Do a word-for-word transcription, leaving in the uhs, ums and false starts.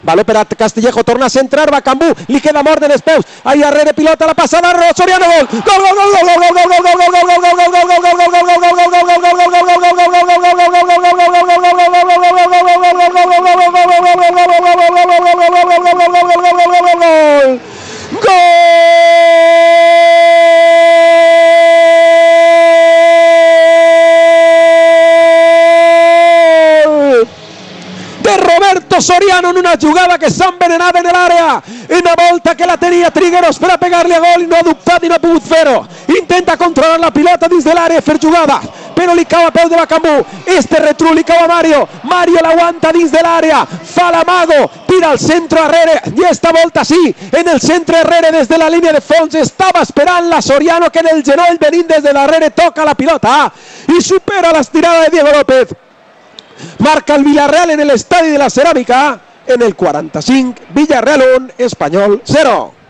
Baló per a Castillejo, torna a centrar, va Cambú, li queda mort de les peus, ahí arrere pilota, la passada, Soriano, gol! Gol, gol, gol, gol, gol, gol, gol, gol, gol, gol, gol, gol, gol, gol, gol, gol, gol, gol, Roberto Soriano en una jugada que s'ha envenenat en l'àrea, una volta que la tenia Trigueros per a pegar-li a gol i no ha dubtat i no ha pogut fer-ho. Intenta controlar la pilota dins de l'àrea i fer jugada, però li cau a peu de Bacambú. Este retru li cau a Mario, Mario l'aguanta dins de l'àrea, fa l'amago, tira al centre arrere i esta volta sí, en el centre arrere des de la línia de fons estava esperant la Soriano, que en el genoll venint des de l'arrere toca la pilota i supera l'estirada de Diego López. Marca el Villarreal en el Estadio de la Ceràmica en el quaranta-cinc, Villarreal un, Espanyol cero.